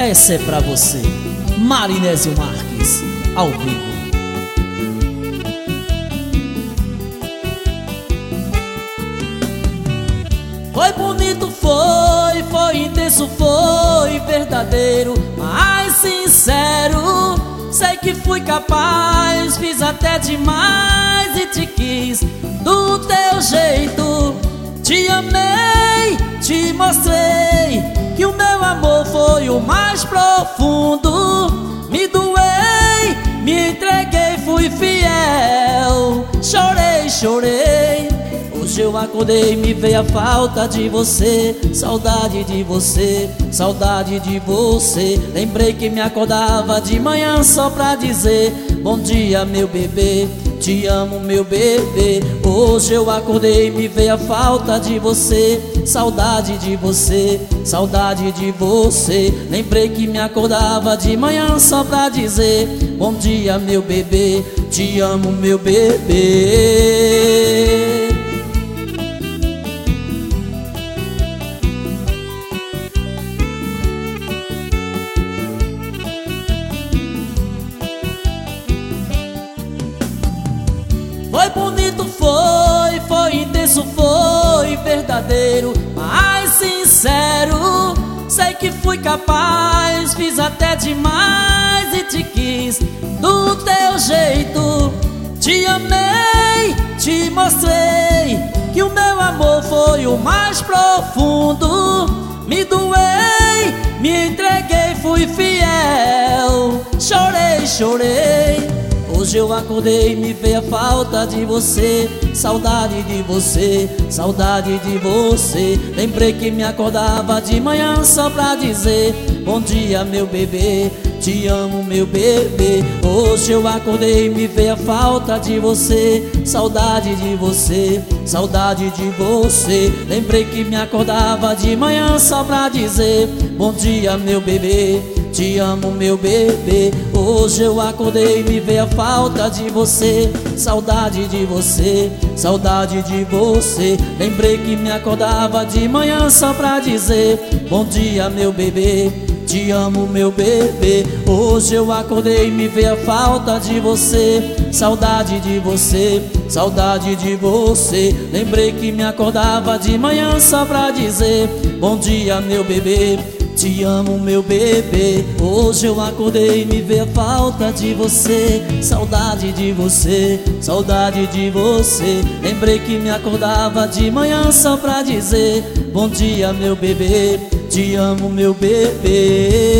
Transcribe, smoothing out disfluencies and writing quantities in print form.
essa é pra você, Marinésio Marques, ao vivo. Foi bonito, foi intenso, foi verdadeiro, mas sincero. Sei que fui capaz, fiz até demais e te quis do teu jeito. Te amei, te mostrei que o meu amor foi o mais profundo. Me doei, me entreguei, fui fiel. Chorei, chorei. Hoje eu acordei, me veio a falta de você, saudade de você, saudade de você. Lembrei que me acordava de manhã só pra dizer bom dia, meu bebê, te amo, meu bebê. Hoje eu acordei, me veio a falta de você, saudade de você, saudade de você. Lembrei que me acordava de manhã só pra dizer bom dia, meu bebê, te amo, meu bebê. Foi bonito, foi intenso, foi verdadeiro, mas sincero. Sei que fui capaz, fiz até demais e te quis do teu jeito. Te amei, te mostrei que o meu amor foi o mais profundo. Me doei, me entreguei, fui fiel. Chorei, chorei. Hoje eu acordei, me veio a falta de você, saudade de você, saudade de você. Lembrei que me acordava de manhã só pra dizer bom dia, meu bebê, te amo, meu bebê. Hoje eu acordei, me veio a falta de você, saudade de você, saudade de você. Lembrei que me acordava de manhã só pra dizer bom dia, meu bebê, te amo, meu bebê. Hoje eu acordei, me veio a falta de você, saudade de você, saudade de você. Lembrei que me acordava de manhã só pra dizer bom dia, meu bebê, te amo, meu bebê. Hoje eu acordei, me veio a falta de você, saudade de você, saudade de você. Lembrei que me acordava de manhã só pra dizer bom dia, meu bebê, te amo, meu bebê. Hoje eu acordei, me veio a falta de você, saudade de você, saudade de você. Lembrei que me acordava de manhã só pra dizer bom dia, meu bebê, te amo, meu bebê.